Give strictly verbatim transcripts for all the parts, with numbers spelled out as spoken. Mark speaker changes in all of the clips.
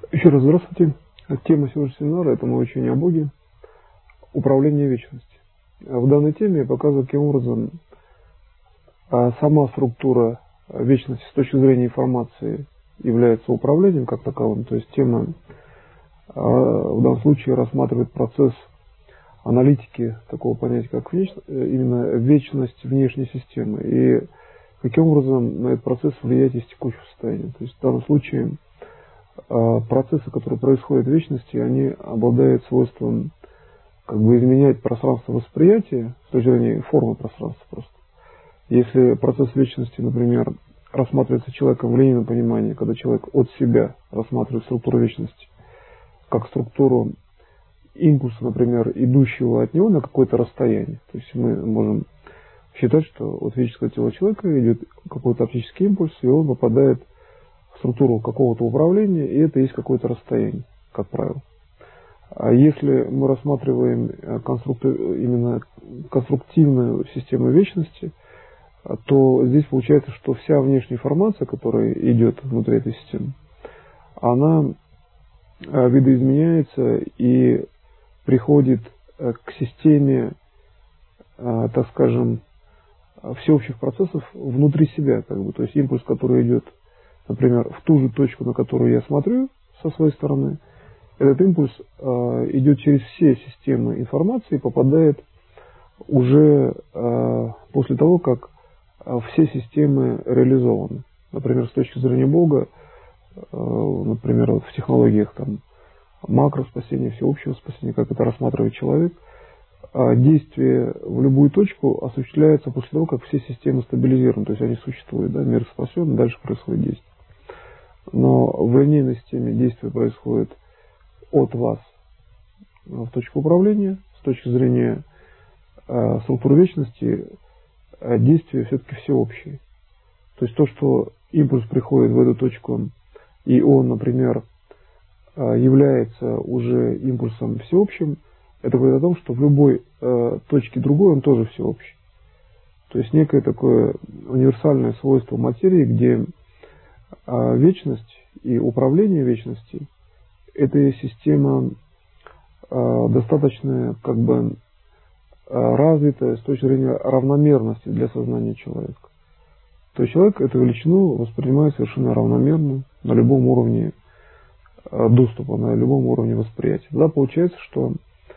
Speaker 1: Еще раз здравствуйте. Тема сегодняшнего семинара — это мое учение о Боге, управление вечности. В данной теме я показываю, каким образом сама структура вечности с точки зрения информации является управлением как таковым. То есть тема в данном случае рассматривает процесс аналитики такого понятия, как именно вечность внешней системы, и каким образом на этот процесс влияет из текущего состояния. То есть в данном случае процессы, которые происходят в вечности, они обладают свойством как бы изменять пространство восприятия с точки зрения формы пространства просто. Если процесс вечности, например, рассматривается человеком в линейном понимании, когда человек от себя рассматривает структуру вечности как структуру импульса, например, идущего от него на какое-то расстояние. То есть мы можем считать, что от физического тела человека идет какой-то оптический импульс, и он попадает в структуру какого-то управления, и это есть какое-то расстояние, как правило. А если мы рассматриваем именно конструктивную систему вечности, то здесь получается, что вся внешняя информация, которая идет внутри этой системы, она видоизменяется и приходит к системе, так скажем, всеобщих процессов внутри себя. Как бы. То есть импульс, который идет, например, в ту же точку, на которую я смотрю со своей стороны, этот импульс идет через все системы информации и попадает уже после того, как все системы реализованы. Например, с точки зрения Бога, например, вот в технологиях там, макроспасения, всеобщего спасения, как это рассматривает человек, действие в любую точку осуществляется после того, как все системы стабилизированы, то есть они существуют, да, мир спасен, дальше происходит действие. Но в линейной системе действие происходит от вас в точку управления, с точки зрения э, структуры вечности, э, действие все-таки всеобщее. То есть то, что импульс приходит в эту точку, и он, например, э, является уже импульсом всеобщим, это говорит о том, что в любой э, точке другой он тоже всеобщий. То есть некое такое универсальное свойство материи, где э, вечность и управление вечностью — это система э, достаточно как бы э, развитая с точки зрения равномерности для сознания человека. То есть человек эту величину воспринимает совершенно равномерно на любом уровне э, доступа, на любом уровне восприятия. Тогда получается, что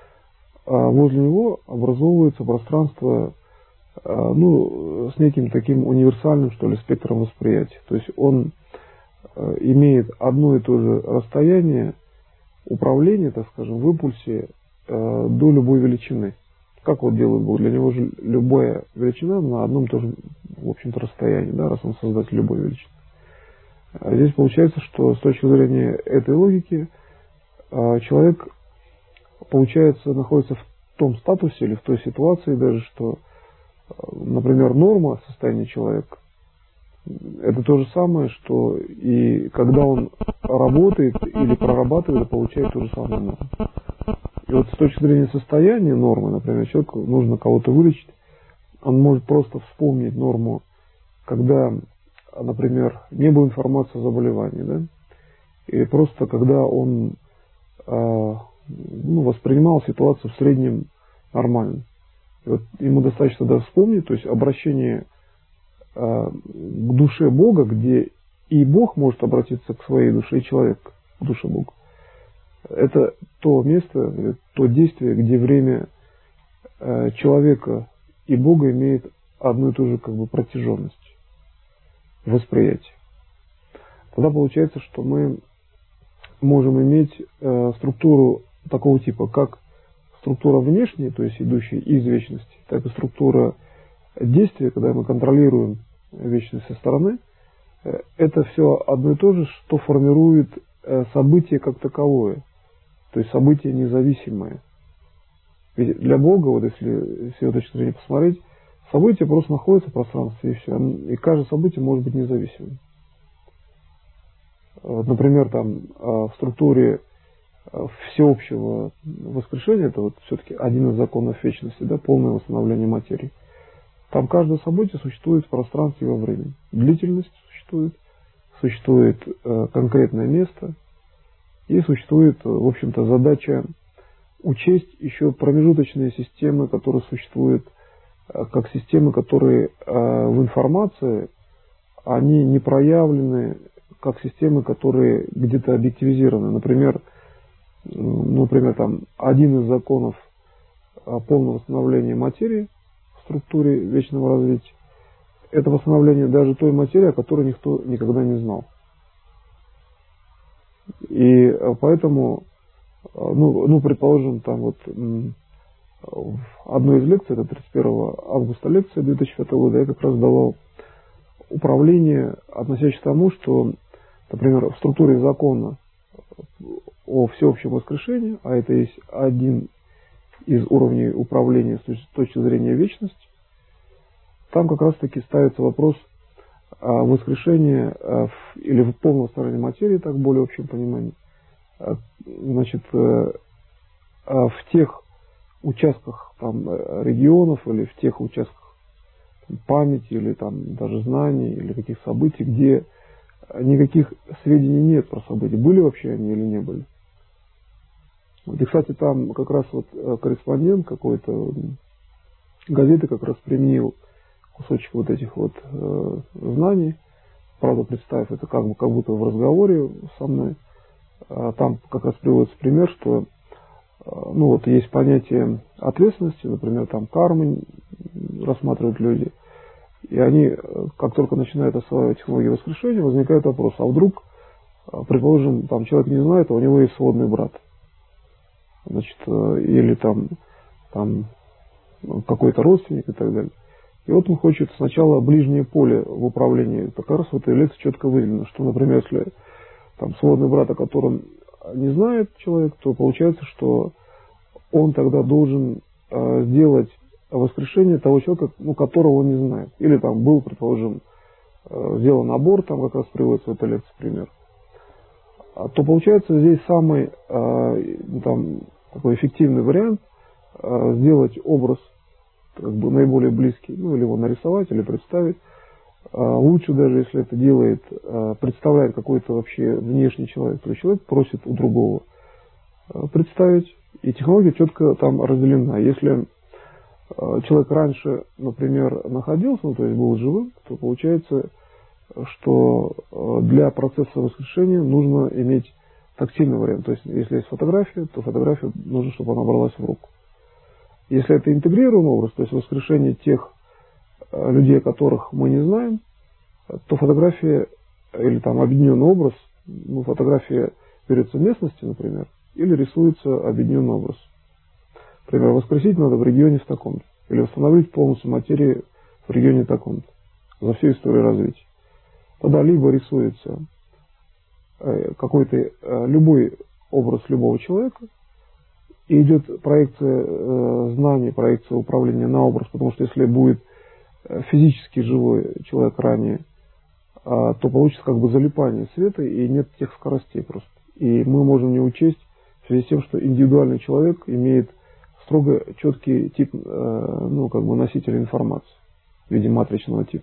Speaker 1: возле него образовывается пространство ну, с неким таким универсальным, что ли, спектром восприятия. То есть он имеет одно и то же расстояние управления, так скажем, в импульсе до любой величины. Как вот делает Бог? Для него же любая величина на одном и том же, в общем-то, расстоянии, да, раз он создатель любой величины. А здесь получается, что с точки зрения этой логики человек, получается, находится в том статусе или в той ситуации даже, что, например, норма состояния человека — это то же самое, что и когда он работает или прорабатывает, получает ту же самую норму. И вот с точки зрения состояния нормы, например, человеку нужно кого-то вылечить, он может просто вспомнить норму, когда, например, не было информации о заболевании, да, и просто когда он ну, воспринимал ситуацию в среднем нормально. И вот ему достаточно да, вспомнить, то есть обращение э, к душе Бога, где и Бог может обратиться к своей душе, и человек к душе Бога. Это то место, то действие, где время э, человека и Бога имеет одну и ту же как бы протяженность восприятия. Тогда получается, что мы можем иметь э, структуру такого типа, как структура внешняя, то есть идущая из вечности, так и структура действия, когда мы контролируем вечность со стороны. Это все одно и то же, что формирует событие как таковое, то есть событие независимое. Ведь для Бога, вот если с его точки зрения посмотреть, событие просто находится в пространстве и все, и каждое событие может быть независимым. Например, там в структуре всеобщего воскрешения, это вот все-таки один из законов вечности, да, полное восстановление материи. Там каждое событие существует в пространстве и во времени. Длительность существует, существует э, конкретное место, И существует, в общем-то, задача учесть еще промежуточные системы, которые существуют как системы, которые в информации, они не проявлены как системы, которые где-то объективизированы. Например, ну, например там, один из законов полного восстановления материи в структуре вечного развития — это восстановление даже той материи, о которой никто никогда не знал. И поэтому, ну, ну предположим, там вот в одной из лекций, это тридцать первого августа лекция две тысячи пятого года, я как раз давал управление, относящееся к тому, что, например, в структуре закона о всеобщем воскрешении, а это есть один из уровней управления с точки зрения вечности, там как раз таки ставится вопрос воскрешения или в полном восстановлении материи, так в более общем понимании, значит, в тех участках там, регионов или в тех участках там, памяти или там, даже знаний или каких событий, где никаких сведений нет про события, были вообще они или не были. И, кстати, там как раз вот корреспондент какой-то газеты как раз применил кусочек вот этих вот э, знаний, правда, представив это как бы как будто в разговоре со мной. А там как раз приводится пример, что э, ну вот есть понятие ответственности, например, там кармы рассматривают люди, и они, как только начинают осваивать технологии воскрешения, возникает вопрос: а вдруг, предположим, там человек не знает, а у него есть сводный брат, значит, или там, там какой-то родственник и так далее. И вот он хочет сначала ближнее поле в управлении. Как раз в этой лекции четко выделено, что, например, если там сводный брат, о котором не знает человек, то получается, что он тогда должен э, сделать воскрешение того человека, ну, которого он не знает. Или там был, предположим, э, сделан аборт, там как раз приводится в этой лекции пример. А, то получается здесь самый э, там, такой эффективный вариант э, сделать образ как бы наиболее близкий, ну или его нарисовать, или представить. А, лучше даже, если это делает, а, представляет какой-то вообще внешний человек, то есть человек просит у другого а, представить, и технология четко там разделена. Если а, человек раньше, например, находился, ну, то есть был живым, то получается, что а, для процесса воскрешения нужно иметь тактильный вариант. То есть, если есть фотография, то фотография нужно, чтобы она бралась в руку. Если это интегрированный образ, то есть воскрешение тех э, людей, которых мы не знаем, то фотография или там объединенный образ, ну, фотография берется в местности, например, или рисуется объединенный образ. Например, воскресить надо в регионе в таком-то, или восстановить полностью материю в регионе таком-то, за всю историю развития. Тогда либо рисуется э, какой-то э, любой образ любого человека, и идет проекция э, знаний, проекция управления на образ, потому что если будет физически живой человек ранее, э, то получится как бы залипание света и нет тех скоростей просто. И мы можем не учесть в связи с тем, что индивидуальный человек имеет строго четкий тип, э, ну, как бы носителя информации в виде матричного типа.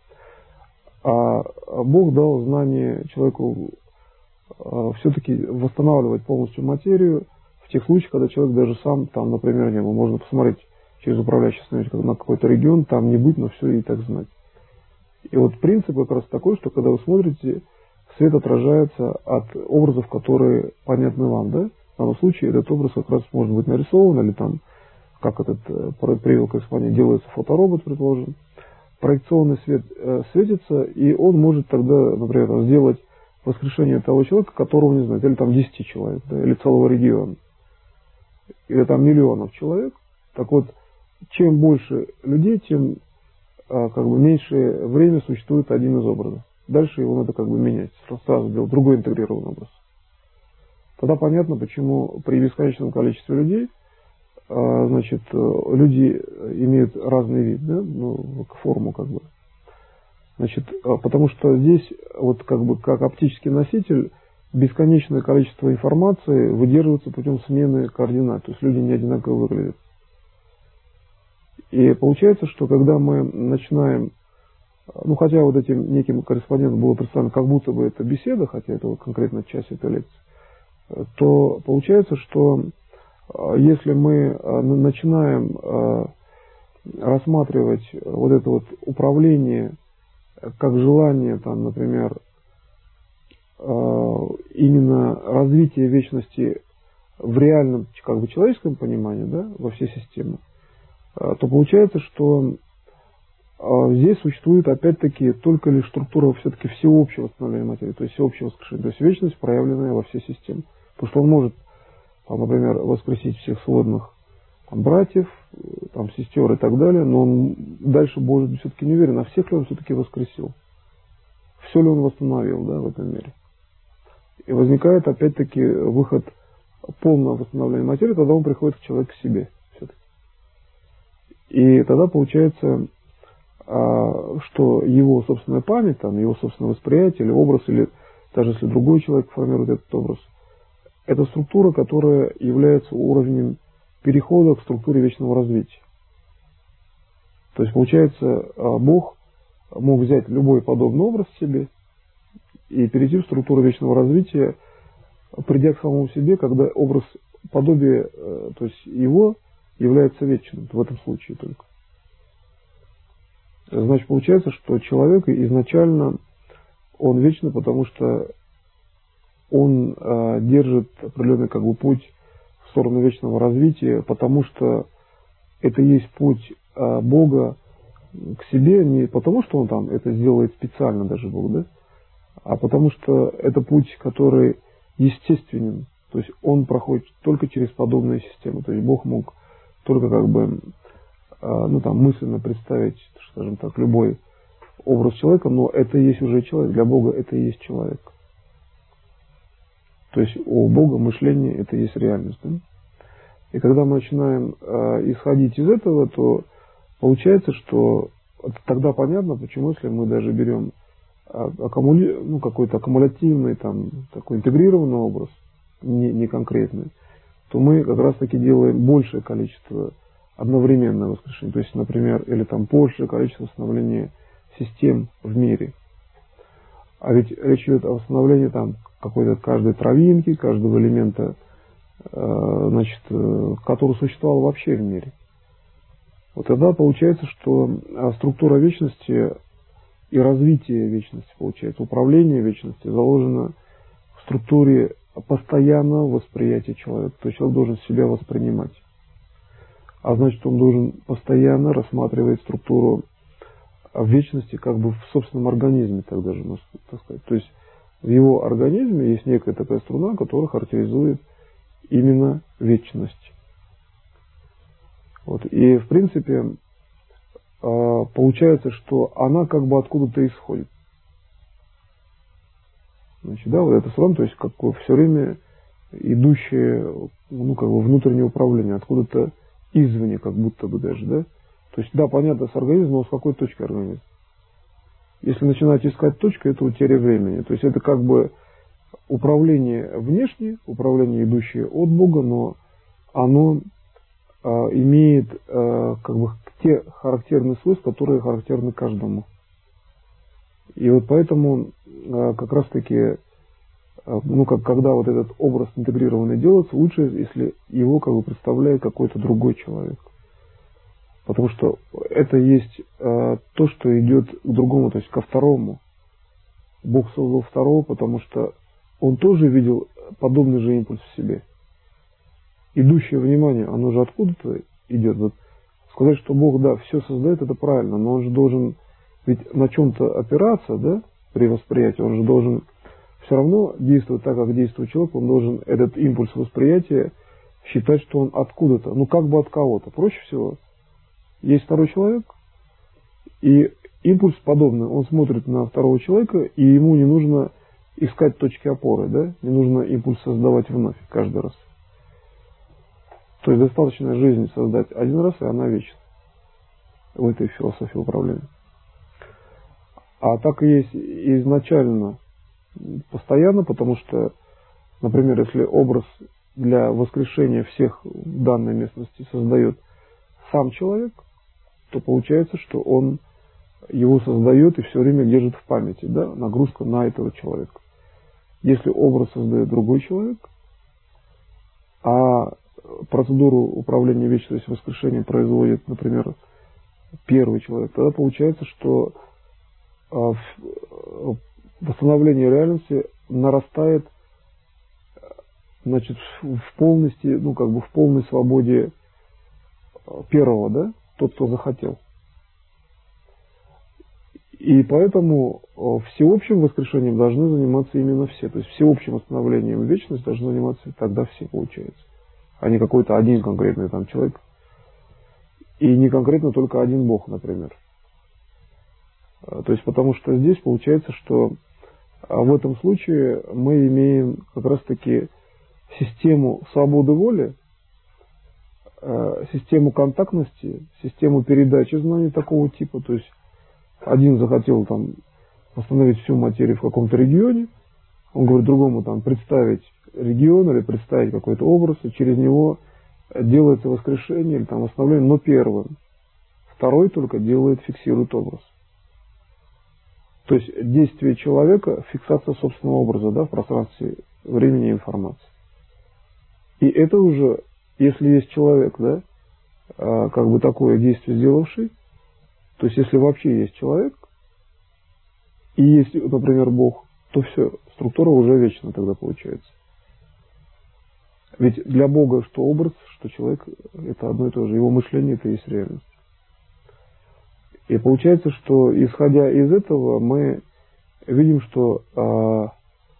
Speaker 1: А Бог дал знание человеку э, все-таки восстанавливать полностью материю, в тех случаях, когда человек даже сам, там, например, не был, можно посмотреть через управляющий становится на какой-то регион, там не быть, но все и так знать. И вот принцип как раз такой, что когда вы смотрите, свет отражается от образов, которые понятны вам, да? В данном случае этот образ как раз может быть нарисован, или там, как этот привел к экспоненте, делается фоторобот, предположим. Проекционный свет э, светится, и он может тогда, например, сделать воскрешение того человека, которого не знает, или там десяти человек, да, или целого региона, или там миллионов человек. Так вот, чем больше людей, тем а, как бы меньшее время существует один из образов. Дальше его надо как бы менять, сразу делать другой интегрированный образ. Тогда понятно, почему при бесконечном количестве людей, а, значит, люди имеют разный вид, да, ну, форму как бы. Значит, потому что здесь вот как бы как оптический носитель бесконечное количество информации выдерживается путем смены координат, то есть люди не одинаково выглядят. И получается, что когда мы начинаем, ну хотя вот этим неким корреспондентом было представлено, как будто бы это беседа, хотя это вот конкретно часть этой лекции, то получается, что если мы начинаем рассматривать вот это вот управление как желание, там, например, именно развитие вечности в реальном, как бы, человеческом понимании, да, во всей системе, то получается, что здесь существует опять-таки только лишь структура все-таки всеобщего восстановления материи, то есть всеобщего воскрешения, то есть вечность, проявленная во всей системе. Потому что он может, там, например, воскресить всех сводных там, братьев, там, сестер и так далее, но он дальше может быть все-таки не уверен, а всех ли он все-таки воскресил, все ли он восстановил, да, в этом мире. И возникает опять-таки выход полного восстановления материи, тогда он приходит к человеку к себе все-таки. И тогда получается, что его собственная память, там, его собственное восприятие или образ, или даже если другой человек формирует этот образ, это структура, которая является уровнем перехода к структуре вечного развития. То есть, получается, Бог мог взять любой подобный образ в себе и перейти в структуру вечного развития, придя к самому себе, когда образ подобия, то есть его, является вечным, в этом случае только. Значит, получается, что человек изначально, он вечный, потому что он э, держит определенный, как бы, путь в сторону вечного развития, потому что это есть путь э, Бога к себе, не потому что он там это сделает специально даже Бог, да, а потому что это путь, который естественен, то есть он проходит только через подобные системы, то есть Бог мог только как бы э, ну, там, мысленно представить, скажем так, любой образ человека, но это и есть уже человек, для Бога это и есть человек. То есть у Бога мышление это и есть реальность. Да? И когда мы начинаем э, исходить из этого, то получается, что тогда понятно, почему, если мы даже берем аккумули... ну, какой-то аккумулятивный, там, такой интегрированный образ, не, не конкретный, то мы как раз таки делаем большее количество одновременного воскрешения. То есть, например, или там большее количество восстановления систем в мире. А ведь речь идет о восстановлении там какой-то каждой травинки, каждого элемента, э, значит, э, который существовал вообще в мире. Вот тогда получается, что структура вечности и развитие вечности, получается, управление вечности заложено в структуре постоянного восприятия человека. То есть человек должен себя воспринимать. А значит, он должен постоянно рассматривать структуру вечности как бы в собственном организме, так даже можно так сказать. То есть в его организме есть некая такая струна, которая характеризует именно вечность. Вот. И в принципе получается, что она как бы откуда-то исходит. Значит, да, вот это струна, то есть как бы все время идущее, ну, как бы внутреннее управление, откуда-то извне, как будто бы даже, да. То есть, да, понятно, с организмом, но с какой точки организма. Если начинать искать точку, это утеря времени. То есть это как бы управление внешнее, управление, идущее от Бога, но оно а, имеет а, как бы те характерные свойства, которые характерны каждому. И вот поэтому а, как раз таки, а, ну, как, когда вот этот образ интегрированный делается, лучше, если его как бы представляет какой-то другой человек. Потому что это есть э, то, что идет к другому, то есть ко второму. Бог создал второго, потому что он тоже видел подобный же импульс в себе. Идущее внимание, оно же откуда-то идет. Вот сказать, что Бог, да, все создает, это правильно, но он же должен ведь на чем-то опираться, да, при восприятии. Он же должен все равно действовать так, как действует человек. Он должен этот импульс восприятия считать, что он откуда-то, ну как бы от кого-то. Проще всего. Есть второй человек, и импульс подобный, он смотрит на второго человека, и ему не нужно искать точки опоры, да? Не нужно импульс создавать вновь каждый раз. То есть достаточно жизнь создать один раз, и она вечна в этой философии управления. А так и есть изначально постоянно, потому что, например, если образ для воскрешения всех в данной местности создает сам человек, то получается, что он его создает и все время держит в памяти, да, нагрузка на этого человека. Если образ создает другой человек, а процедуру управления вечностью, то есть воскрешением, производит, например, первый человек, тогда получается, что восстановление реальности нарастает, значит, в полности, ну, как бы в полной свободе первого, да, тот, кто захотел. И поэтому всеобщим воскрешением должны заниматься именно все. То есть всеобщим восстановлением вечности должны заниматься тогда все, получается. А не какой-то один конкретный там человек. И не конкретно только один Бог, например. То есть потому что здесь получается, что в этом случае мы имеем как раз таки систему свободы воли, систему контактности, систему передачи знаний такого типа. То есть один захотел там восстановить всю материю в каком-то регионе, он говорит другому там представить регион или представить какой-то образ, и через него делается воскрешение или там восстановление, но первым. Второй только делает, фиксирует образ. То есть действие человека, фиксация собственного образа, да, в пространстве времени и информации. И это уже, если есть человек, да, как бы такое действие сделавший, то есть если вообще есть человек, и есть, например, Бог, то все, структура уже вечна тогда получается. Ведь для Бога что образ, что человек, это одно и то же. Его мышление это и есть реальность. И получается, что исходя из этого мы видим, что а,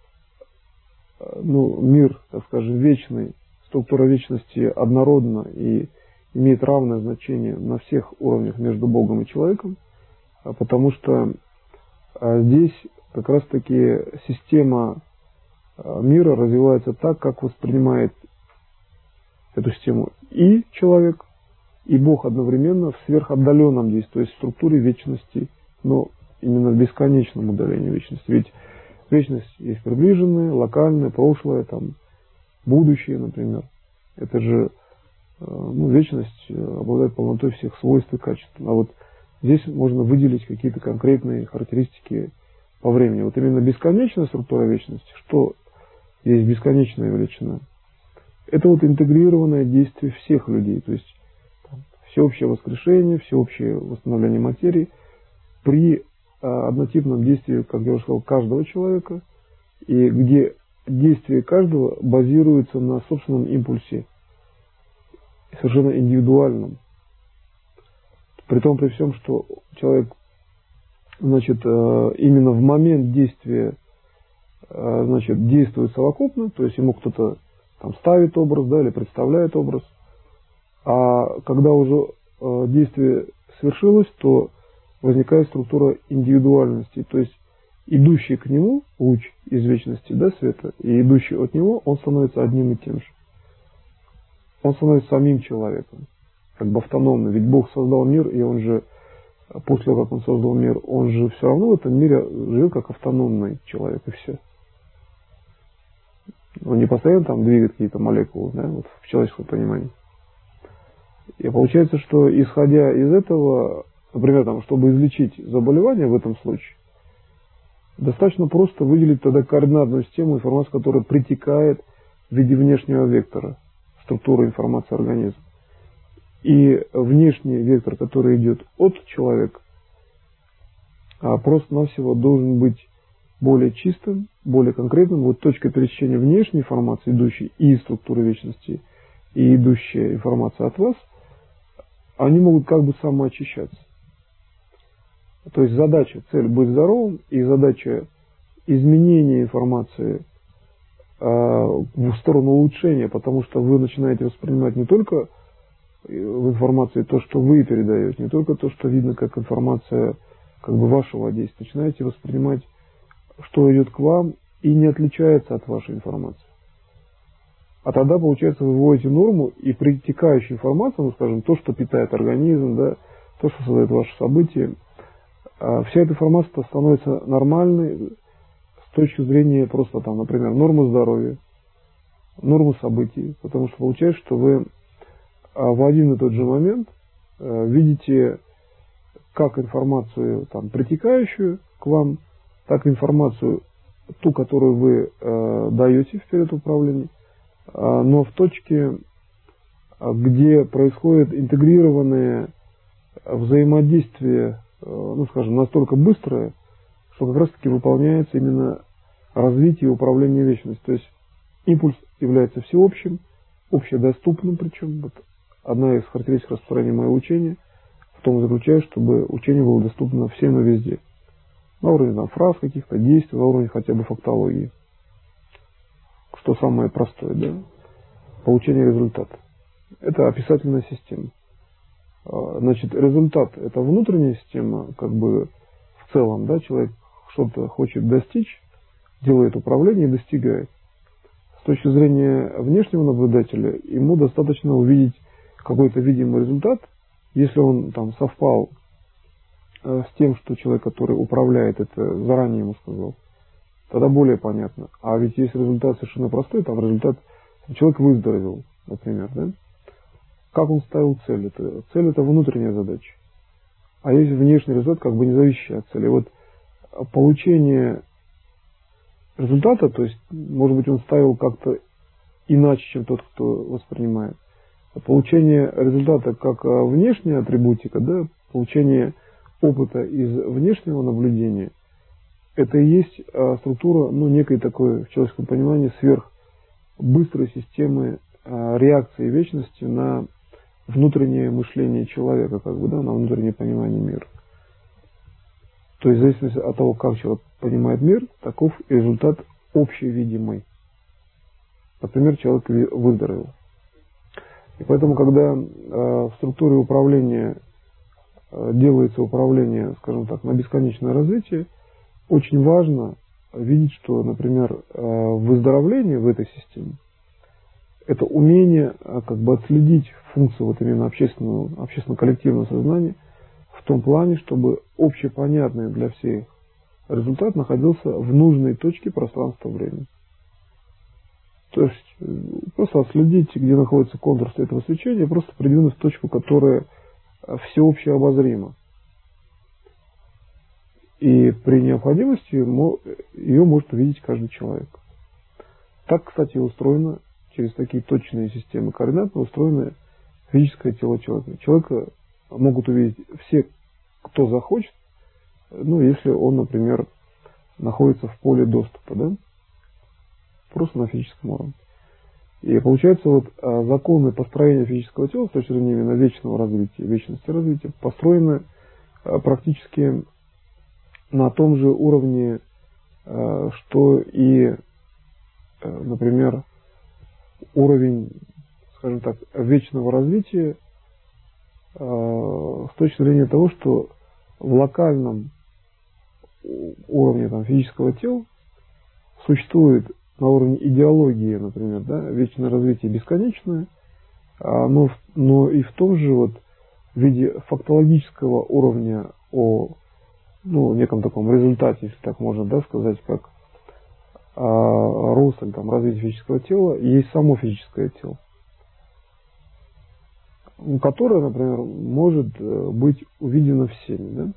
Speaker 1: ну, мир, так скажем, вечный, структура вечности однородна и имеет равное значение на всех уровнях между Богом и человеком, потому что здесь как раз-таки система мира развивается так, как воспринимает эту систему и человек, и Бог одновременно в сверхотдаленном действии, то есть в структуре вечности, но именно в бесконечном удалении вечности. Ведь вечность есть приближенная, локальная, прошлое, там, будущее, например. Это же ну, вечность обладает полнотой всех свойств и качеств. А вот здесь можно выделить какие-то конкретные характеристики по времени. Вот именно бесконечная структура вечности, что есть бесконечная величина, это вот интегрированное действие всех людей, то есть там, всеобщее воскрешение, всеобщее восстановление материи при а, однотипном действии, как я уже сказал, каждого человека, и где действие каждого базируется на собственном импульсе, совершенно индивидуальном. При том, при всем, что человек, значит, именно в момент действия, значит, действует совокупно, то есть ему кто-то там ставит образ, да, или представляет образ, а когда уже действие свершилось, то возникает структура индивидуальности, то есть идущий к нему луч из вечности, да, света, и идущий от него, он становится одним и тем же. Он становится самим человеком, как бы автономным. Ведь Бог создал мир, и он же, после того, как он создал мир, он же все равно в этом мире живет как автономный человек, и все. Он не постоянно там двигает какие-то молекулы, да, вот в человеческом понимании. И получается, что исходя из этого, например, там, чтобы излечить заболевание в этом случае, достаточно просто выделить тогда координатную систему информации, которая притекает в виде внешнего вектора, структуры информации организма. И внешний вектор, который идет от человека, просто-навсего должен быть более чистым, более конкретным. Вот точка пересечения внешней информации, идущей и из структуры вечности, и идущая информация от вас, они могут как бы самоочищаться. То есть задача, цель быть здоровым, и задача изменения информации э, в сторону улучшения, потому что вы начинаете воспринимать не только в информации то, что вы передаете, не только то, что видно как информация как бы вашего действия, начинаете воспринимать, что идет к вам и не отличается от вашей информации. А тогда, получается, вы вводите норму, и притекающая информация, ну, скажем, то, что питает организм, да, то, что создает ваши события, вся эта информация становится нормальной с точки зрения просто, там, например, нормы здоровья, нормы событий, потому что получается, что вы в один и тот же момент видите как информацию там, притекающую к вам, так и информацию, ту, которую вы э, даете в период управления, но в точке, где происходит интегрированное взаимодействие, ну, скажем, настолько быстрое, что как раз-таки выполняется именно развитие и управление вечностью. То есть импульс является всеобщим, общедоступным, причем вот одна из характеристик распространяемого учения в том заключается, чтобы учение было доступно всем и везде. На уровне там, фраз каких-то, действий, на уровне хотя бы фактологии. Что самое простое, да? Получение результата. Это описательная система. Значит, результат – это внутренняя система, как бы в целом, да, человек что-то хочет достичь, делает управление и достигает. С точки зрения внешнего наблюдателя, ему достаточно увидеть какой-то видимый результат, если он там совпал с тем, что человек, который управляет, это заранее ему сказал, тогда более понятно. А ведь есть результат совершенно простой, там результат, человек выздоровел, например, да? Как он ставил цель? Это, цель – это внутренняя задача. А есть внешний результат, как бы не зависящий от цели. Вот получение результата, то есть, может быть, он ставил как-то иначе, чем тот, кто воспринимает. Получение результата как внешняя атрибутика, да, получение опыта из внешнего наблюдения, это и есть структура, ну, некой такой, в человеческом понимании, сверхбыстрой системы реакции вечности на внутреннее мышление человека, как бы, да, на внутреннее понимание мира. То есть, в зависимости от того, как человек понимает мир, таков и результат общевидимый. Например, человек выздоровел. И поэтому, когда э, в структуре управления э, делается управление, скажем так, на бесконечное развитие, очень важно видеть, что, например, э, выздоровление в этой системе – это умение э, как бы отследить функцию вот именно общественного, общественно-коллективного сознания в том плане, чтобы общепонятный для всех результат находился в нужной точке пространства-времени. То есть просто отследить, где находится контур этого свечения, просто придвинуть в точку, которая всеобще обозрима. И при необходимости ее может увидеть каждый человек. Так, кстати, устроено, через такие точные системы координат устроено физическое тело человека. Человека могут увидеть все, кто захочет, ну, если он, например, находится в поле доступа, да? Просто на физическом уровне. И получается, вот законы построения физического тела с точки зрения именно вечного развития, вечности развития, построены практически на том же уровне, что и, например, уровень, скажем так, вечного развития с точки зрения того, что в локальном уровне там, физического тела существует на уровне идеологии, например, да, вечное развитие бесконечное, но, но и в том же вот виде фактологического уровня о, ну, неком таком результате, если так можно, да, сказать, как а, рост или там, развитие физического тела, есть само физическое тело, которое, например, может быть увидено всеми. Да?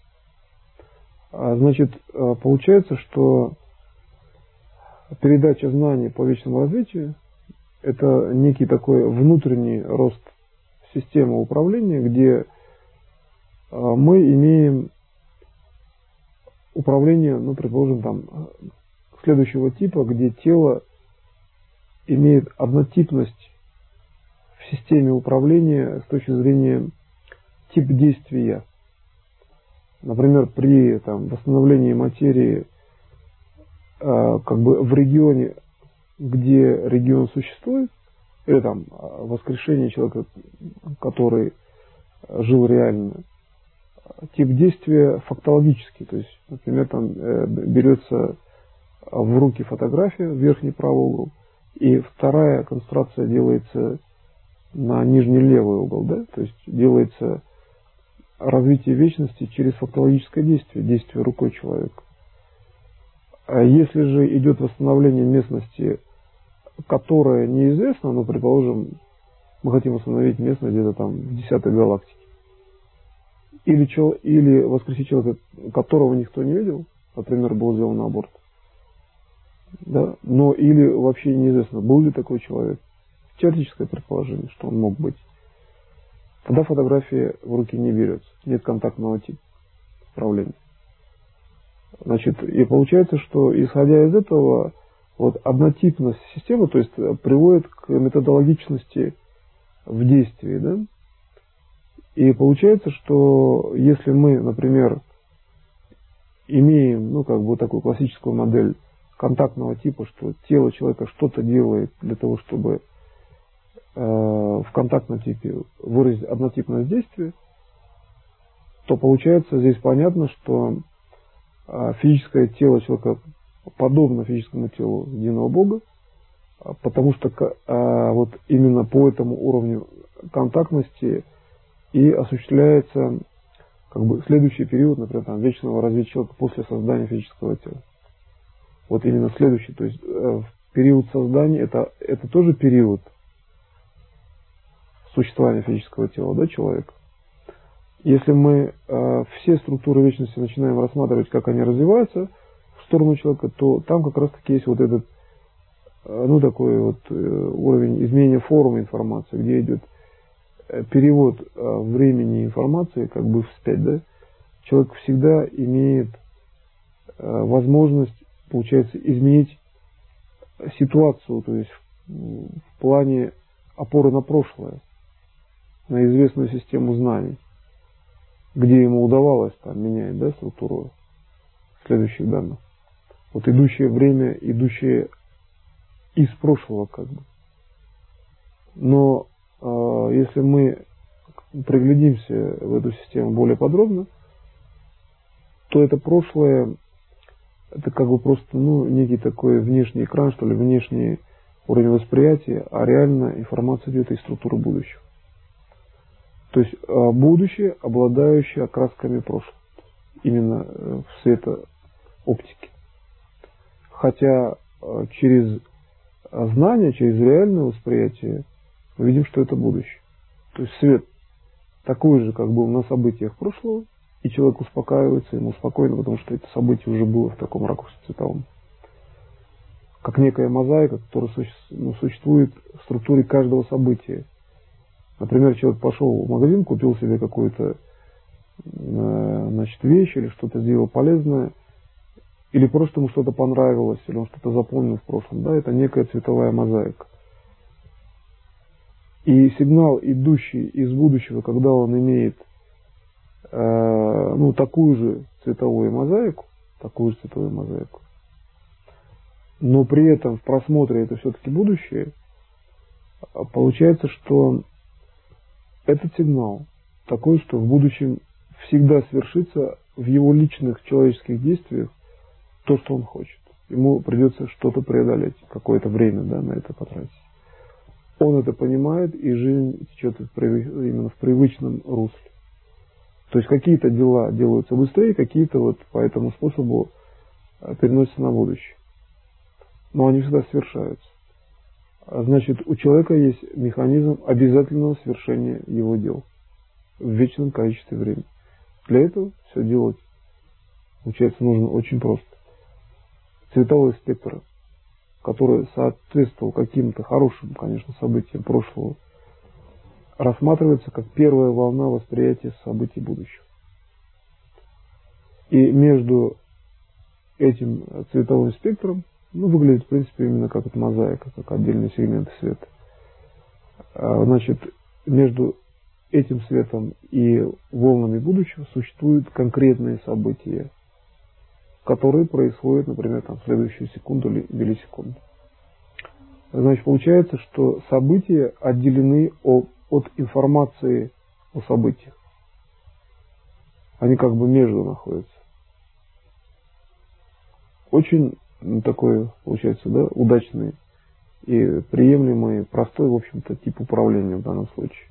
Speaker 1: А, значит, получается, что передача знаний по вечному развитию – это некий такой внутренний рост системы управления, где мы имеем управление, ну, предположим, там, следующего типа, где тело имеет однотипность в системе управления с точки зрения тип действия. Например, при там, восстановлении материи как бы в регионе, где регион существует, или там воскрешение человека, который жил реально, тип действия фактологический, то есть, например, там берется в руки фотография в верхний правый угол, и вторая концентрация делается на нижний левый угол, да, то есть делается развитие вечности через фактологическое действие, действие рукой человека. А если же идет восстановление местности, которая неизвестна, ну, предположим, мы хотим восстановить местность где-то там в десятой галактике, или, или воскресить человека, которого никто не видел, например, был сделан аборт, Да? Но или вообще неизвестно, был ли такой человек. Теоретическое предположение, что он мог быть. Тогда фотография в руки не берется. Нет контактного типа управления. Значит, и получается, что исходя из этого, вот однотипность системы, то есть приводит к методологичности в действии, да? И получается, что если мы, например, имеем, ну, как бы такую классическую модель контактного типа, что тело человека что-то делает для того, чтобы э, в контактном типе выразить однотипность действия, то получается здесь понятно, что э, физическое тело человека подобно физическому телу единого Бога, потому что э, вот именно по этому уровню контактности и осуществляется как бы следующий период, например, там, вечного развития человека после создания физического тела. Вот именно следующий, то есть э, период создания это, это тоже период существования физического тела, да, человека. Если мы э, все структуры вечности начинаем рассматривать, как они развиваются в сторону человека, то там как раз таки есть вот этот, э, ну, такой вот э, уровень изменения формы информации, где идет перевод времени информации как бы вспять, да, человек всегда имеет возможность, получается, изменить ситуацию, то есть в плане опоры на прошлое, на известную систему знаний, где ему удавалось там менять, да, структуру следующих данных. Вот идущее время, идущее из прошлого как бы. Но если мы приглядимся в эту систему более подробно, то это прошлое, это как бы просто, ну, некий такой внешний экран, что ли, внешний уровень восприятия, а реально информация идет из структуры будущего. То есть будущее, обладающее окрасками прошлого, именно в светооптике. Хотя через знание, через реальное восприятие мы видим, что это будущее. То есть свет такой же, как был на событиях прошлого, и человек успокаивается, ему спокойно, потому что это событие уже было в таком ракурсе цветовом. Как некая мозаика, которая ну, существует в структуре каждого события. Например, человек пошел в магазин, купил себе какую-то значит, вещь или что-то сделал полезное, или просто ему что-то понравилось, или он что-то запомнил в прошлом. Да, это некая цветовая мозаика. И сигнал, идущий из будущего, когда он имеет э, ну, такую же цветовую мозаику, такую же цветовую мозаику, но при этом в просмотре это все-таки будущее, получается, что этот сигнал такой, что в будущем всегда свершится в его личных человеческих действиях то, что он хочет. Ему придется что-то преодолеть, какое-то время, да, на это потратить. Он это понимает, и жизнь течет именно в привычном русле. То есть какие-то дела делаются быстрее, какие-то вот по этому способу переносятся на будущее. Но они всегда свершаются. Значит, у человека есть механизм обязательного свершения его дел в вечном количестве времени. Для этого все делать, получается, нужно очень просто. Цветовой спектр, который соответствовал каким-то хорошим, конечно, событиям прошлого, рассматривается как первая волна восприятия событий будущего. И между этим цветовым спектром, ну, выглядит, в принципе, именно как мозаика, как отдельные сегменты света. Значит, между этим светом и волнами будущего существуют конкретные события, которые происходят, например, там, в следующую секунду или миллисекунду. Значит, получается, что события отделены от информации о событиях. Они как бы между находятся. Очень такой, получается, да, удачный и приемлемый, простой, в общем-то, тип управления в данном случае.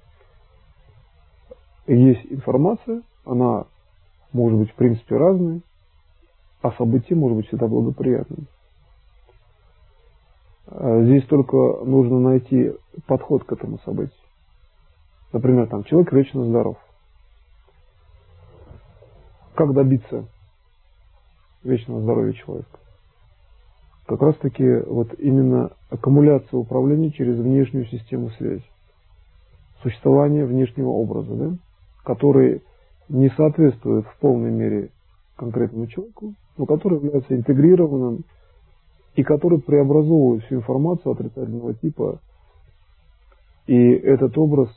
Speaker 1: Есть информация, она может быть, в принципе, разной, а событие может быть всегда благоприятным. Здесь только нужно найти подход к этому событию. Например, там человек вечно здоров. Как добиться вечного здоровья человека? как раз таки вот именно аккумуляция управления через внешнюю систему связи. Существование внешнего образа, да, который не соответствует в полной мере конкретному человеку, но который является интегрированным и который преобразовывает всю информацию отрицательного типа. И этот образ,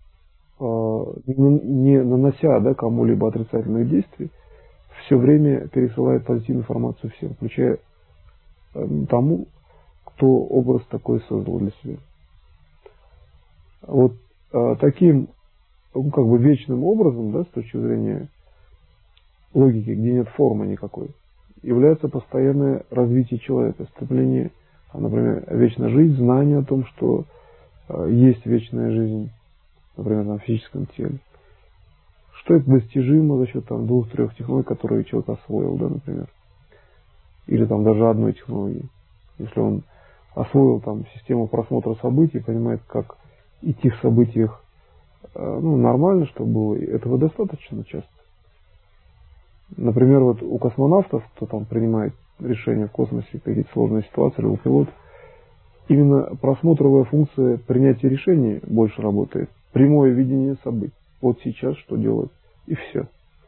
Speaker 1: не нанося, да, кому-либо отрицательных действий, все время пересылает позитивную информацию всем, включая тому, кто образ такой создал для себя. Вот таким, ну, как бы вечным образом, да, с точки зрения логики, где нет формы никакой, является постоянное развитие человека, стремление, например, вечная жизнь, знание о том, что есть вечная жизнь, например, на физическом теле. Что это достижимо за счет там двух-трех технологий, которые человек освоил, да, например. Или там даже одной технологии. Если он освоил там систему просмотра событий, понимает, как идти в событиях, ну, нормально, чтобы было, этого достаточно часто. Например, вот у космонавтов, кто там принимает решения в космосе, какие-то сложные ситуации, или у пилотов, именно просмотровая функция принятия решений больше работает. Прямое видение событий. Вот сейчас что делать. И все.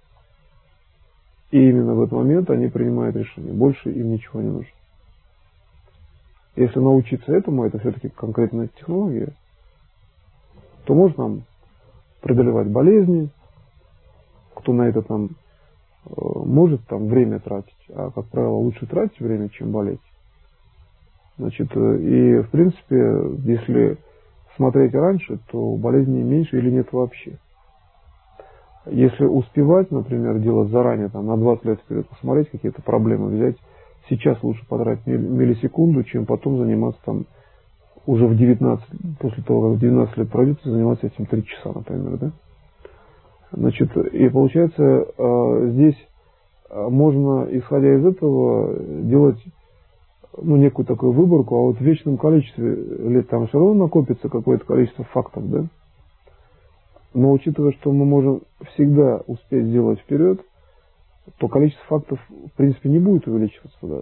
Speaker 1: И именно в этот момент они принимают решение. Больше им ничего не нужно. Если научиться этому, это все-таки конкретная технология, то можно нам преодолевать болезни. Кто на это там может там время тратить, а, как правило, лучше тратить время, чем болеть. Значит, и в принципе, если смотреть раньше, то болезней меньше или нет вообще. Если успевать, например, делать заранее, там, на двадцать лет вперед, посмотреть какие-то проблемы, взять, сейчас лучше потратить миллисекунду, чем потом заниматься там уже в девятнадцать, после того, как девятнадцать лет пройдет, заниматься этим три часа, например, да? Значит, и получается, здесь можно, исходя из этого, делать, ну, некую такую выборку, а вот в вечном количестве лет там все равно накопится какое-то количество фактов, да? Но учитывая, что мы можем всегда успеть сделать вперед, то количество фактов, в принципе, не будет увеличиваться, да?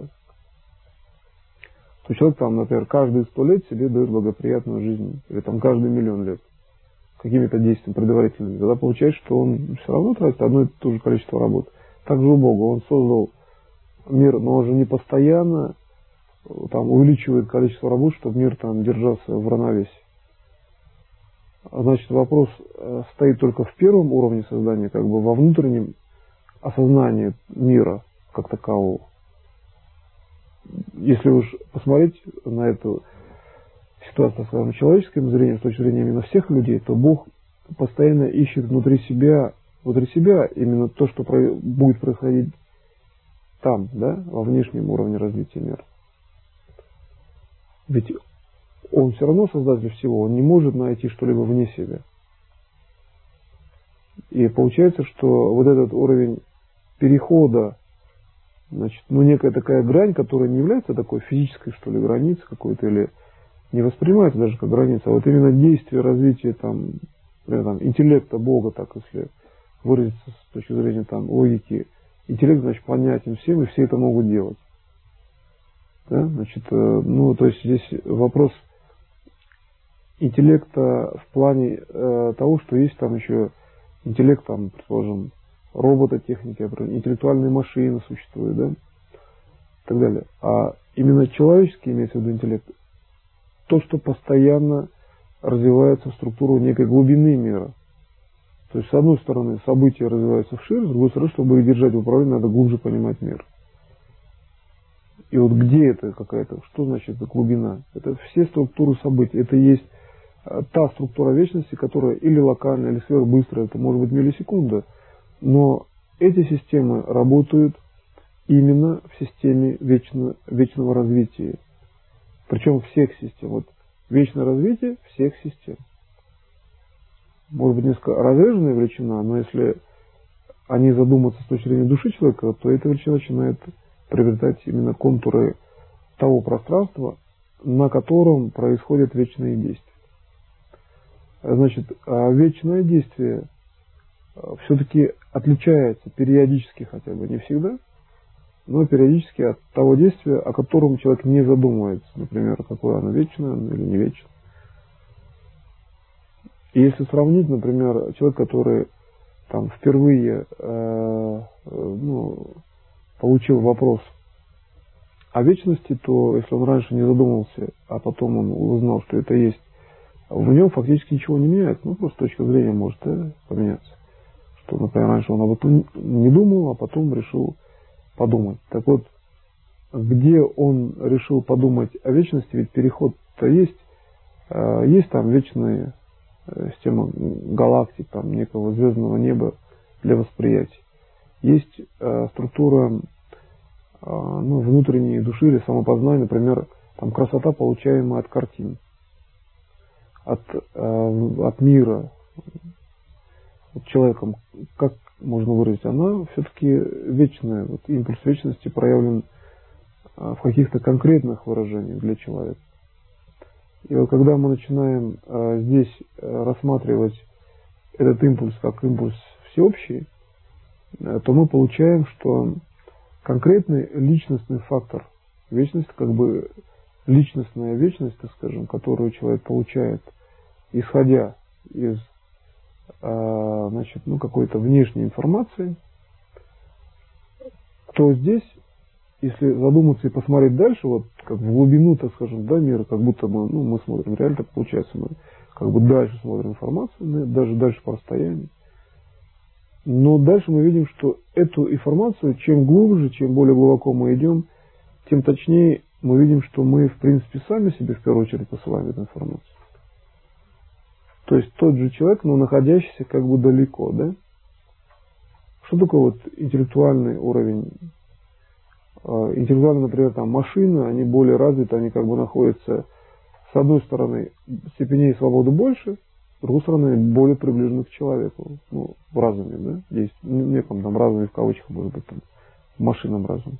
Speaker 1: То человек там, например, каждые сто лет себе дает благоприятную жизнь, или там каждый миллион лет, какими-то действиями предварительными. Тогда получается, что он все равно тратит одно и то же количество работы. Также у Бога. Он создал мир, но он же не постоянно там увеличивает количество работ, чтобы мир там держался в равновесии. Значит, вопрос стоит только в первом уровне создания, как бы во внутреннем осознании мира как такового. Если уж посмотреть на эту ситуацию, скажем, человеческим зрением, с точки зрения именно всех людей, то Бог постоянно ищет внутри себя, внутри себя именно то, что будет происходить там, да, во внешнем уровне развития мира. Ведь он все равно создатель всего, он не может найти что-либо вне себя. И получается, что вот этот уровень перехода, значит, ну, некая такая грань, которая не является такой физической, что ли, границей какой-то, или не воспринимается даже как граница, а вот именно действие, развитие там, например, там, интеллекта Бога, так если выразиться с точки зрения там, логики, интеллект, значит, понятен всем, и все это могут делать. Да? Значит, ну, то есть здесь вопрос интеллекта в плане э, того, что есть там еще интеллект, там, предположим, робототехники, интеллектуальные машины существуют, да, и так далее. А именно человеческий, имеется в виду интеллект, то, что постоянно развивается в структуру некой глубины мира. То есть, с одной стороны, события развиваются вширь, с другой стороны, чтобы их держать в управлении, надо глубже понимать мир. И вот где это какая-то, что значит эта глубина? Это все структуры событий. Это есть та структура вечности, которая или локальная, или сверхбыстрая, это может быть миллисекунда. Но эти системы работают именно в системе вечно, вечного развития. Причем всех систем. Вот вечное развитие всех систем. Может быть, несколько разреженная величина, но если они задуматься с точки зрения души человека, то эта величина начинает приобретать именно контуры того пространства, на котором происходят вечные действия. Значит, вечное действие все-таки отличается периодически хотя бы, не всегда, но периодически от того действия, о котором человек не задумывается, например, какое оно вечное или не вечное. И если сравнить, например, человек, который там впервые э, ну, получил вопрос о вечности, то если он раньше не задумывался, а потом он узнал, что это есть, в нем фактически ничего не меняется, ну просто точка зрения может да, поменяться. Что, например, раньше он об этом не думал, а потом решил подумать. Так вот, где он решил подумать о вечности, ведь переход-то есть, есть там вечные системы галактик, там некого звездного неба для восприятия. Есть структура ну, внутренней души или самопознания, например, там красота, получаемая от картин, от, от мира, от человеком, как можно выразить, она все-таки вечная. Вот импульс вечности проявлен в каких-то конкретных выражениях для человека. И вот когда мы начинаем здесь рассматривать этот импульс как импульс всеобщий, то мы получаем, что конкретный личностный фактор вечности, как бы личностная вечность, так скажем, которую человек получает, исходя из значит, ну, какой-то внешней информации, то здесь, если задуматься и посмотреть дальше, вот как в глубину, так скажем, да, мира, как будто мы, ну, мы смотрим, реально так получается, мы как бы дальше смотрим информацию, даже дальше по расстоянию. Но дальше мы видим, что эту информацию, чем глубже, чем более глубоко мы идем, тем точнее мы видим, что мы, в принципе, сами себе в первую очередь посылаем эту информацию. То есть тот же человек, но находящийся как бы далеко, да? Что такое вот интеллектуальный уровень? Интеллектуально, например, там машины, они более развиты, они как бы находятся, с одной стороны, степеней свободы больше, с другой стороны, более приближены к человеку. Ну, в разуме, да? Есть, в неком там разуме, в кавычках, может быть, там, в машинном разуме.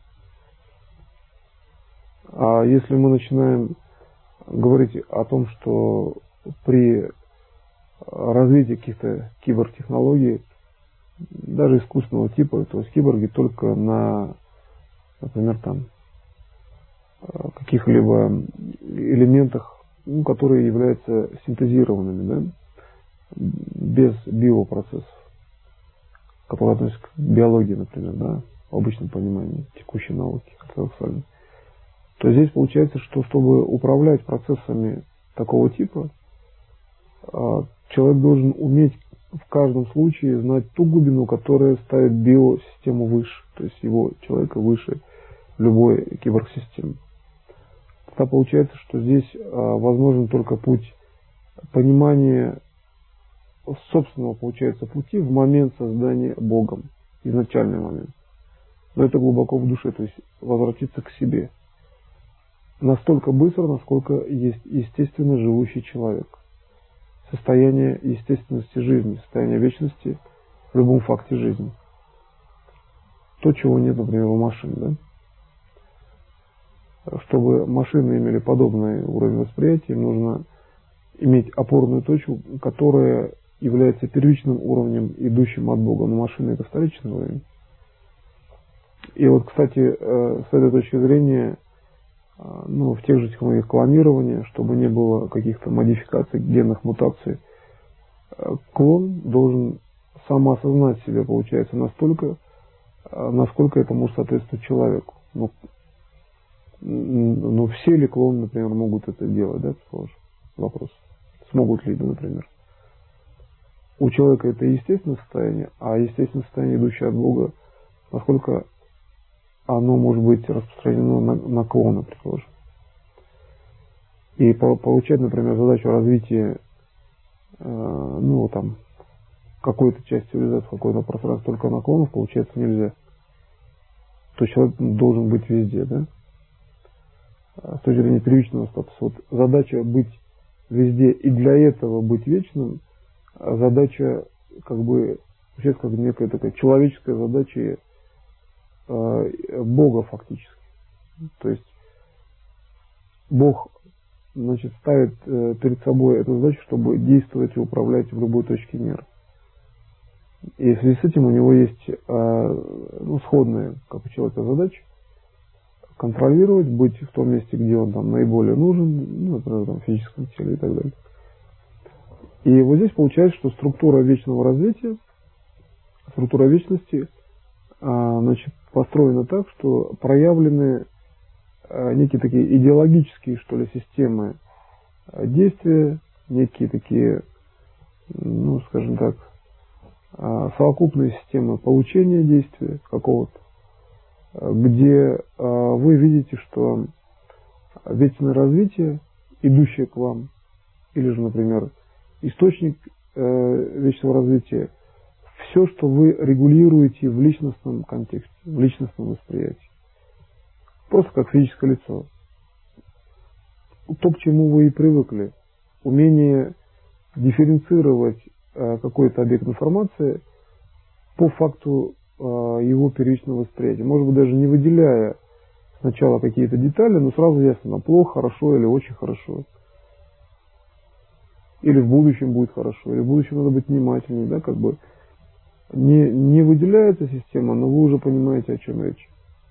Speaker 1: А если мы начинаем говорить о том, что при развитии каких-то кибертехнологий, даже искусственного типа, то есть киборги только на, например, там каких-либо элементах, ну, которые являются синтезированными, да, без биопроцессов, которые относятся к биологии, например, да, в обычном понимании текущей науки, то здесь получается, что чтобы управлять процессами такого типа, человек должен уметь в каждом случае знать ту глубину, которая ставит биосистему выше, то есть его человека выше любой киборг-системы. Тогда получается, что здесь возможен только путь понимания собственного, получается, пути в момент создания Богом, изначальный момент. Но это глубоко в душе, то есть возвратиться к себе. Настолько быстро, насколько есть естественно живущий человек. Состояние естественности жизни, состояние вечности в любом факте жизни. То, чего нет, например, у машин, да? Чтобы машины имели подобный уровень восприятия, им нужно иметь опорную точку, которая является первичным уровнем, идущим от Бога. Но машины — это вторичный уровень. И вот, кстати, с этой точки зрения, ну, в тех же технологиях клонирования, чтобы не было каких-то модификаций, генных мутаций, клон должен самоосознать себя, получается, настолько, насколько это может соответствовать человеку. Ну, ну все ли клоны, например, могут это делать, да, предположим? Вопрос. Смогут ли, например? У человека это естественное состояние, а естественное состояние, идущее от Бога, насколько оно может быть распространено на, на клона, предположим. И по, получать, например, задачу развития э, ну, там, какой-то части цивилизации, какое-то пространство только на клонов, получается, нельзя. То человек должен быть везде, да? С точки зрения первичного статуса. Вот задача быть везде и для этого быть вечным, задача как бы, сейчас как некая такая человеческая задача Бога фактически. То есть Бог, значит, ставит перед собой эту задачу, чтобы действовать и управлять в любой точке мира. И в связи с этим у него есть ну, сходная, как у человека, задача контролировать, быть в том месте, где он там наиболее нужен, ну, например, там, в физическом теле и так далее. И вот здесь получается, что структура вечного развития, структура вечности, а, значит, построена так, что проявлены а, некие такие идеологические, что ли, системы а, действия, некие такие, ну, скажем так, а, совокупные системы получения действия какого-то, а, где а, вы видите, что вечное развитие, идущее к вам, или же, например, источник э, вечного развития, все, что вы регулируете в личностном контексте, в личностном восприятии. Просто как физическое лицо. То, к чему вы и привыкли. Умение дифференцировать э, какой-то объект информации по факту э, его первичного восприятия. Может быть, даже не выделяя сначала какие-то детали, но сразу ясно, плохо, хорошо или очень хорошо. Или в будущем будет хорошо, или в будущем надо быть внимательнее, да, как бы не, не выделяется система, но вы уже понимаете, о чем речь.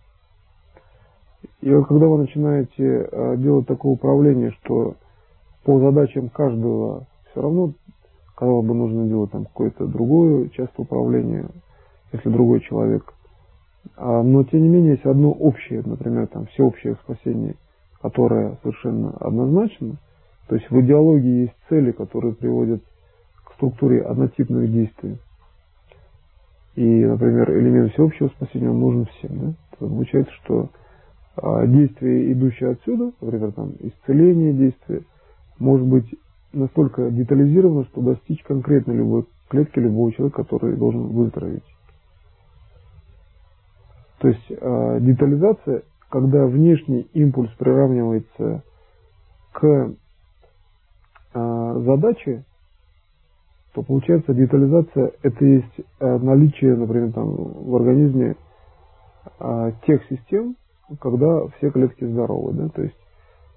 Speaker 1: И вот когда вы начинаете э, делать такое управление, что по задачам каждого все равно, казалось бы, нужно делать там какое-то другое часто управление, если другой человек, а, но тем не менее есть одно общее, например, там всеобщее спасение, которое совершенно однозначно. То есть в идеологии есть цели, которые приводят к структуре однотипных действий. И, например, элемент всеобщего спасения он нужен всем. Да? То получается, что а, действие, идущее отсюда, например, там, исцеление действия, может быть настолько детализировано, что достичь конкретно любой клетки любого человека, который должен выздороветь. То есть а, детализация, когда внешний импульс приравнивается к задачи, то получается детализация это есть наличие, например, там, в организме тех систем, когда все клетки здоровы. Да? То есть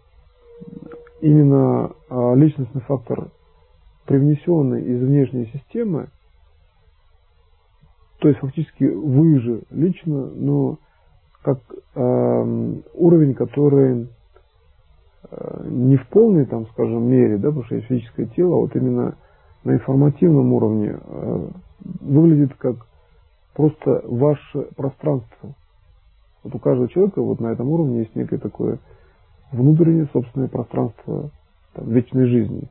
Speaker 1: именно личностный фактор, привнесенный из внешней системы, то есть фактически вы же лично, но как э, уровень, который не в полной, там, скажем, мере, да, потому что есть физическое тело, а вот именно на информативном уровне э, выглядит как просто ваше пространство. Вот у каждого человека вот на этом уровне есть некое такое внутреннее собственное пространство там, вечной жизни.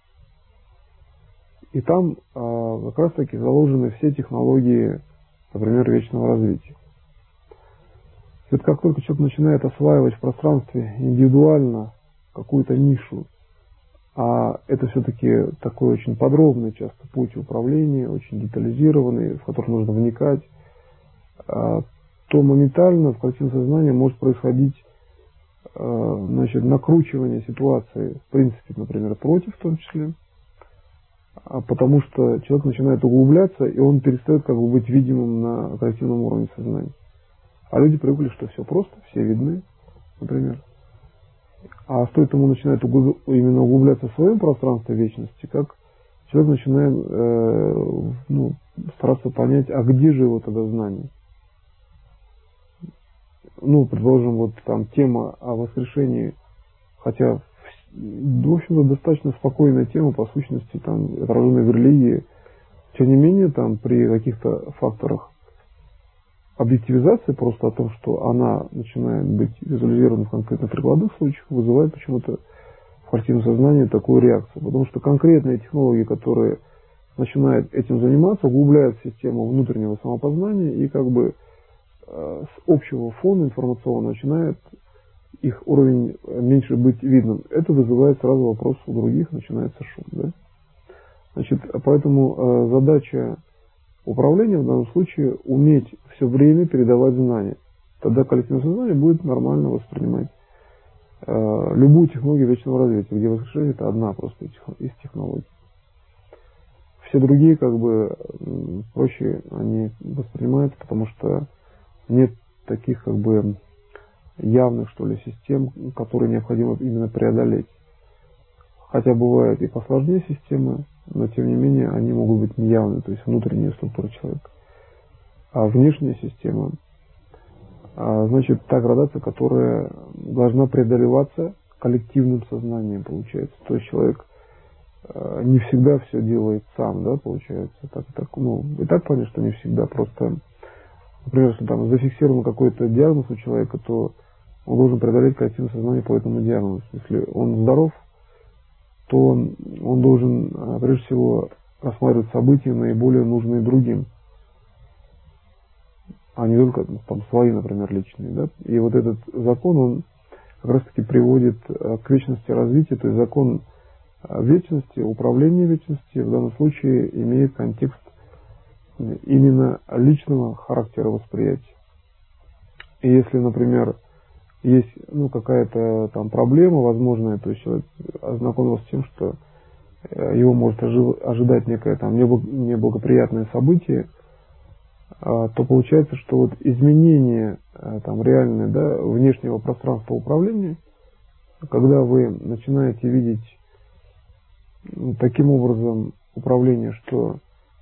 Speaker 1: И там э, как раз таки заложены все технологии, например, вечного развития. Это как только человек начинает осваивать в пространстве индивидуально какую-то нишу, а это все-таки такой очень подробный часто путь управления, очень детализированный, в который нужно вникать, то моментально в коллективном сознании может происходить значит, накручивание ситуации, в принципе, например, против в том числе, потому что человек начинает углубляться, и он перестает как бы быть видимым на коллективном уровне сознания. А люди привыкли, что все просто, все видны, например. А стоит ему начинать углуб... именно углубляться в своем пространстве вечности, как человек начинает э, ну, стараться понять, а где же его тогда знание. Ну, предположим, вот там тема о воскрешении, хотя, в общем-то, достаточно спокойная тема, по сущности, там, отраженная в религии, тем не менее, там, при каких-то факторах объективизация просто о том, что она начинает быть визуализирована в конкретно прикладных случаях, вызывает почему-то в коллективном сознании такую реакцию. Потому что конкретные технологии, которые начинают этим заниматься, углубляют систему внутреннего самопознания и как бы э, с общего фона информационного начинает их уровень меньше быть видным. Это вызывает сразу вопрос у других, начинается шум. Да? Значит, поэтому э, задача управление в данном случае уметь все время передавать знания. Тогда коллективное сознание будет нормально воспринимать э, любую технологию вечного развития, где воскрешение это одна просто из технологий. Все другие как бы проще они воспринимаются, потому что нет таких как бы явных что ли систем, которые необходимо именно преодолеть. Хотя бывают и посложнее системы, но тем не менее они могут быть неявны, то есть внутренняя структура человека. А внешняя система, значит, та градация, которая должна преодолеваться коллективным сознанием, получается. То есть человек не всегда все делает сам, да, получается. Так, так, ну, и так понятно, что не всегда. Просто, например, если там зафиксирован какой-то диагноз у человека, то он должен преодолеть коллективное сознание по этому диагнозу. Если он здоров, то он, он должен, прежде всего, рассматривать события наиболее нужные другим, а не только там, свои, например, личные. Да? И вот этот закон, он как раз-таки приводит к вечности развития, то есть закон вечности, управление вечности в данном случае имеет контекст именно личного характера восприятия. И если, например, есть ну, какая-то там проблема возможная, то есть человек ознакомился с тем, что его может ожидать некое там неблагоприятное событие, то получается, что вот изменение там реальное, да, внешнего пространства управления, когда вы начинаете видеть таким образом управление, что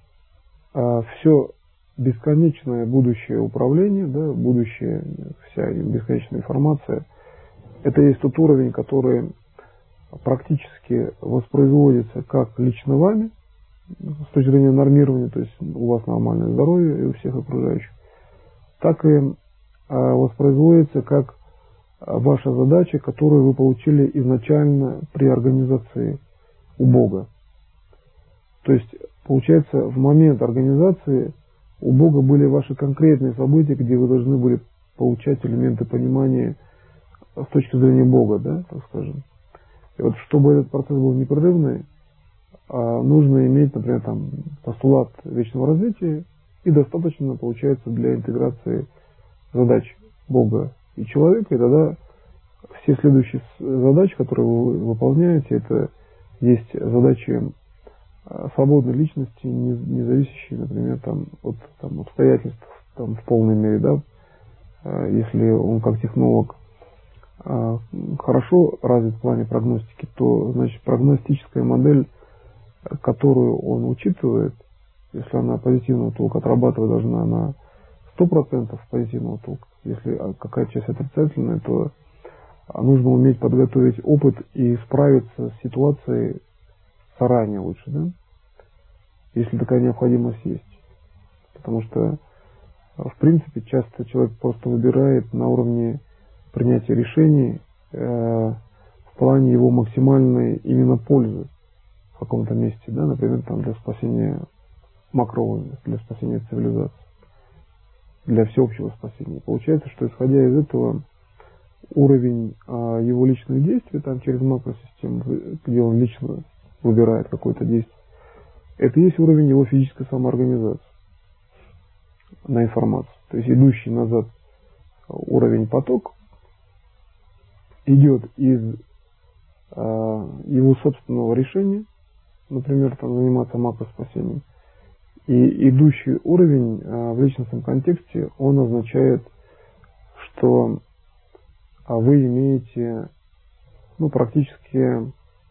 Speaker 1: все бесконечное будущее управление, да, будущее, вся бесконечная информация, это есть тот уровень, который практически воспроизводится как лично вами, с точки зрения нормирования, то есть у вас нормальное здоровье и у всех окружающих, так и воспроизводится как ваша задача, которую вы получили изначально при организации у Бога. То есть, получается, в момент организации у Бога были ваши конкретные события, где вы должны были получать элементы понимания с точки зрения Бога, да, так скажем. И вот чтобы этот процесс был непрерывный, нужно иметь, например, там, постулат вечного развития, и достаточно, получается, для интеграции задач Бога и человека, и тогда все следующие задачи, которые вы выполняете, это есть задачи свободной личности, не зависящие, например, там, от там, обстоятельств там, в полной мере, да, если он как технолог хорошо развит в плане прогностики, то, значит, прогностическая модель, которую он учитывает, если она позитивного толка отрабатывать должна на сто процентов позитивного толка, если какая-то часть отрицательная, то нужно уметь подготовить опыт и справиться с ситуацией заранее лучше, да? Если такая необходимость есть. Потому что, в принципе, часто человек просто выбирает на уровне принятия решений э, в плане его максимальной именно пользы в каком-то месте, да, например, там для спасения макроуровня, для спасения цивилизации, для всеобщего спасения. Получается, что исходя из этого уровень а, его личных действий там через макросистему, где он лично выбирает какое-то действие, это есть уровень его физической самоорганизации на информацию. То есть идущий назад уровень поток идет из а, его собственного решения, например, там, заниматься макроспасением. И идущий уровень а, в личностном контексте, он означает, что а, вы имеете ну, практически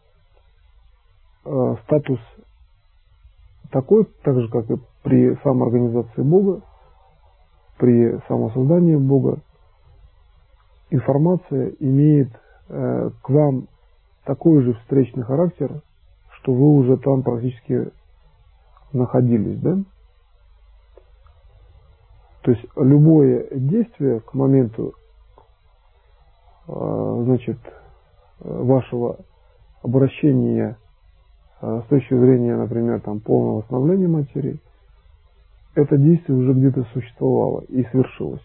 Speaker 1: а, статус такой, так же, как и при самоорганизации Бога, при самосоздании Бога, информация имеет э, к вам такой же встречный характер, что вы уже там практически находились, да? То есть любое действие к моменту э, значит, вашего обращения э, с точки зрения, например, там, полного восстановления материи, это действие уже где-то существовало и свершилось.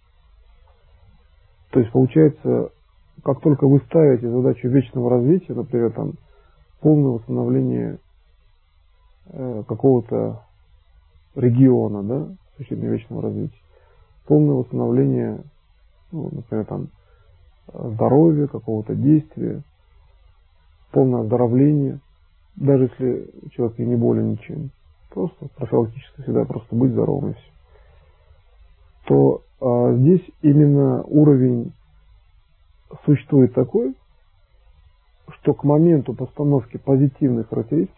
Speaker 1: То есть получается, как только вы ставите задачу вечного развития, например, там, полное восстановление э, какого-то региона, да, с точки зрения вечного развития, полное восстановление, ну, например, там, здоровья, какого-то действия, полное оздоровление, даже если человек не болен ничем, просто профилактически всегда просто быть здоровым и все, то а, здесь именно уровень существует такой, что к моменту постановки позитивных характеристик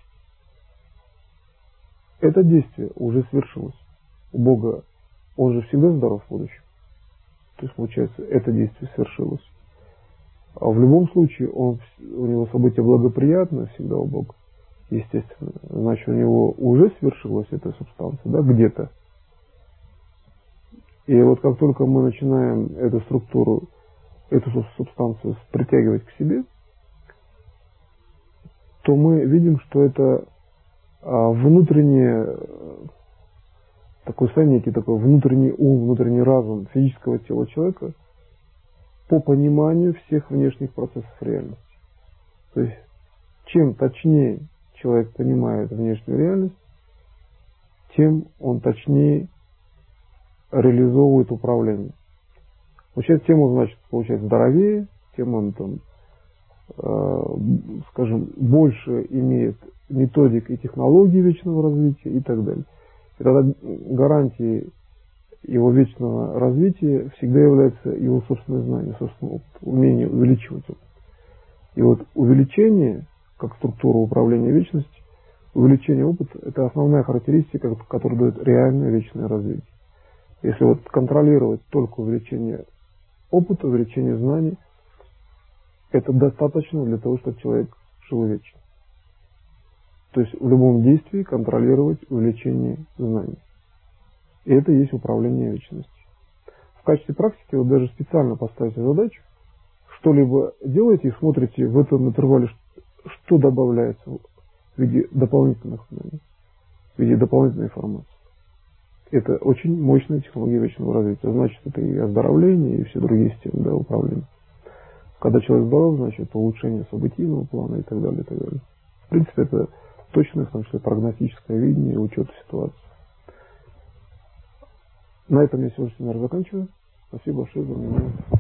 Speaker 1: это действие уже свершилось. У Бога он же всегда здоров в будущем. То есть, получается, это действие совершилось. А в любом случае, он, у него событие благоприятное всегда у Бога, естественно. Значит, у него уже свершилась эта субстанция, да, где-то. И вот как только мы начинаем эту структуру, эту субстанцию притягивать к себе, то мы видим, что это внутреннее, такой некий такой внутренний ум, внутренний разум физического тела человека по пониманию всех внешних процессов реальности. То есть, чем точнее человек понимает внешнюю реальность, тем он точнее реализовывает управление. Получается, тем он, значит, получается здоровее, тем он там, э, скажем, больше имеет методик и технологий вечного развития и так далее. И тогда гарантией его вечного развития всегда является его собственное знание, собственное опыт, умение увеличивать опыт. И вот увеличение, как структура управления вечностью, увеличение опыта – это основная характеристика, которая дает реальное вечное развитие. Если вот контролировать только увеличение опыта, увеличение знаний, это достаточно для того, чтобы человек жил вечно. То есть в любом действии контролировать увеличение знаний. И это и есть управление вечностью. В качестве практики вот даже специально поставьте задачу, что-либо делаете и смотрите в этом интервале, что добавляется в виде дополнительных знаний, в виде дополнительной информации. Это очень мощная технология вечного развития. Значит, это и оздоровление, и все другие системы, да, управления. Когда человек здоров, значит, улучшение событийного плана и так далее, и так далее. В принципе, это точное, в том числе, прогностическое видение и учет ситуации. На этом я сегодня семинар заканчиваю. Спасибо большое за внимание.